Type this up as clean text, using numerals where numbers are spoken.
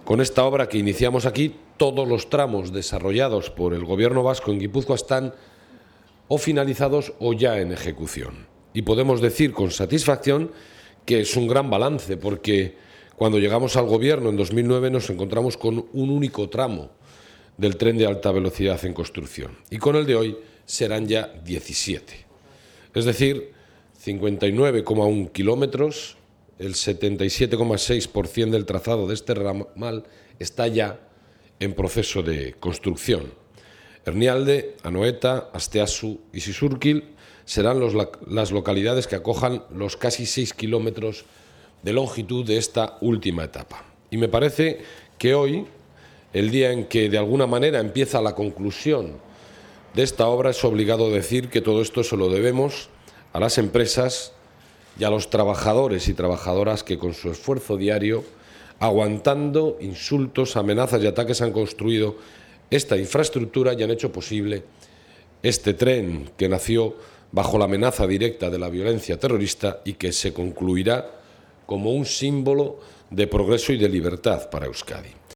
Con esta obra que iniciamos aquí, todos los tramos desarrollados por el Gobierno vasco en Guipúzcoa están o finalizados o ya en ejecución. Y podemos decir con satisfacción que es un gran balance, porque cuando llegamos al Gobierno en 2009 nos encontramos con un único tramo del tren de alta velocidad en construcción. Y con el de hoy serán ya 17. Es decir, 59,1 kilómetros, el 77,6% del trazado de este ramal está ya en proceso de construcción. Ernialde, Anoeta, Asteasu y Sisurkil serán las localidades que acojan los casi 6 kilómetros de longitud de esta última etapa. Y me parece que hoy, el día en que de alguna manera empieza la conclusión de esta obra, es obligado decir que todo esto se lo debemos a las empresas y a los trabajadores y trabajadoras que con su esfuerzo diario, aguantando insultos, amenazas y ataques, han construido esta infraestructura y han hecho posible este tren que nació bajo la amenaza directa de la violencia terrorista y que se concluirá como un símbolo de progreso y de libertad para Euskadi.